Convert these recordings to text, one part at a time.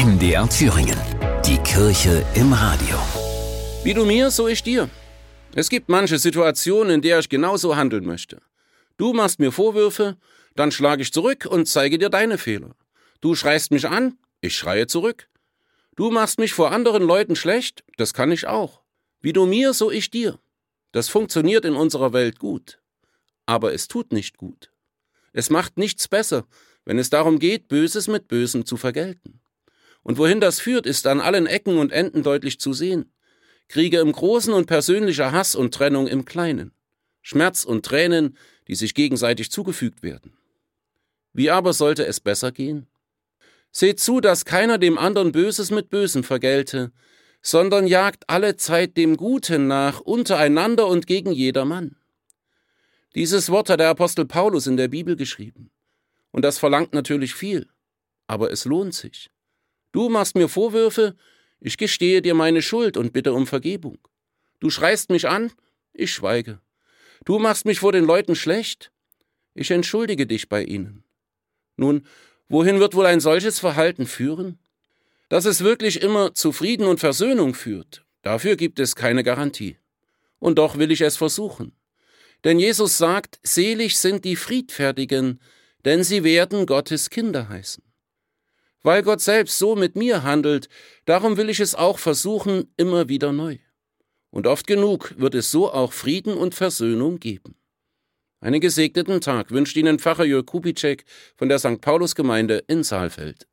MDR Thüringen. Die Kirche im Radio. Wie du mir, so ich dir. Es gibt manche Situationen, in der ich genauso handeln möchte. Du machst mir Vorwürfe, dann schlage ich zurück und zeige dir deine Fehler. Du schreist mich an, ich schreie zurück. Du machst mich vor anderen Leuten schlecht, das kann ich auch. Wie du mir, so ich dir. Das funktioniert in unserer Welt gut. Aber es tut nicht gut. Es macht nichts besser, wenn es darum geht, Böses mit Bösem zu vergelten. Und wohin das führt, ist an allen Ecken und Enden deutlich zu sehen. Kriege im Großen und persönlicher Hass und Trennung im Kleinen. Schmerz und Tränen, die sich gegenseitig zugefügt werden. Wie aber sollte es besser gehen? Seht zu, dass keiner dem anderen Böses mit Bösem vergelte, sondern jagt allezeit dem Guten nach, untereinander und gegen jedermann. Dieses Wort hat der Apostel Paulus in der Bibel geschrieben. Und das verlangt natürlich viel, aber es lohnt sich. Du machst mir Vorwürfe, ich gestehe dir meine Schuld und bitte um Vergebung. Du schreist mich an, ich schweige. Du machst mich vor den Leuten schlecht, ich entschuldige dich bei ihnen. Nun, wohin wird wohl ein solches Verhalten führen? Dass es wirklich immer zu Frieden und Versöhnung führt, dafür gibt es keine Garantie. Und doch will ich es versuchen. Denn Jesus sagt, selig sind die Friedfertigen, denn sie werden Gottes Kinder heißen. Weil Gott selbst so mit mir handelt, darum will ich es auch versuchen, immer wieder neu. Und oft genug wird es so auch Frieden und Versöhnung geben. Einen gesegneten Tag wünscht Ihnen Pfarrer Jörg Kubitschek von der St. Paulus-Gemeinde in Saalfeld.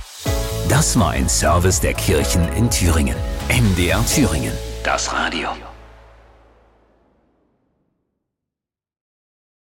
Das war ein Service der Kirchen in Thüringen. MDR Thüringen. Das Radio.